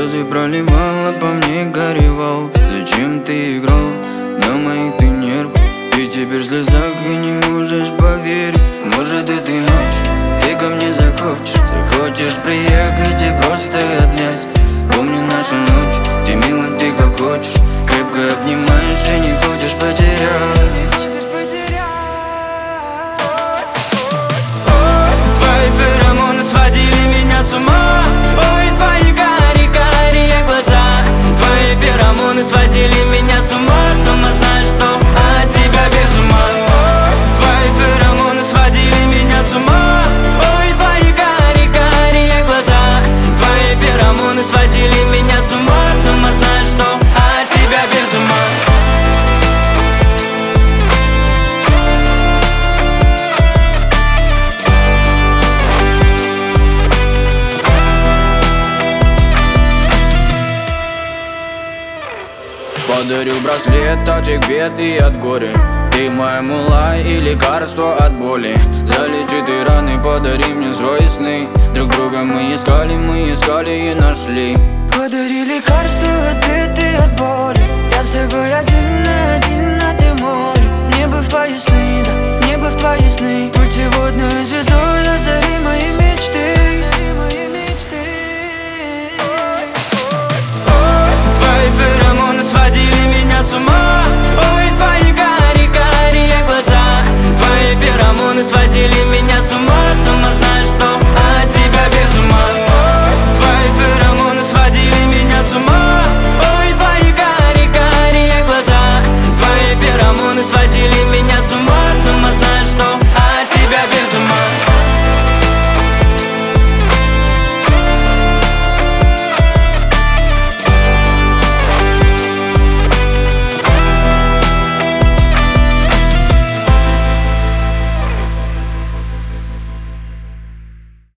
слезы проливала, по мне горевал. Зачем ты играл на моих ты нервах? Ты теперь в слезах и не можешь поверить. Может этой ночью ты ко мне захочешь приехать и просто обнять. Помню нашу ночь, где мило ты как хочешь, крепко обнимаешь и не хочешь потерять. Твои феромоны сводили меня с ума. Ой, твои карие глаза. Твои феромоны сводили меня с ума. Сама знаешь, что от тебя без ума. Твои феромоны сводили меня с ума. Ой, твои карие глаза. Твои феромоны сводили меня с ума. Сама знаешь, что от тебя без ума. Подарю браслет от всех бед и от горя. Ты моя мула и лекарство от боли. Залечи ты раны, подари мне свои сны. Друг друга мы искали и нашли. Подари лекарство от бед и от боли. Я с тобой один на один на ты море. Небо в твои сны, да, небо в твои сны. Путеводную звезду озари мои мечты. Твои феромоны сводили меня с ума. Ой, твои карие глаза. Твои феромоны сводили меня с ума. Сама знаешь, что от тебя без ума. Твои феромоны сводили меня с ума. Ой, твои карие глаза. Твои феромоны сводили меня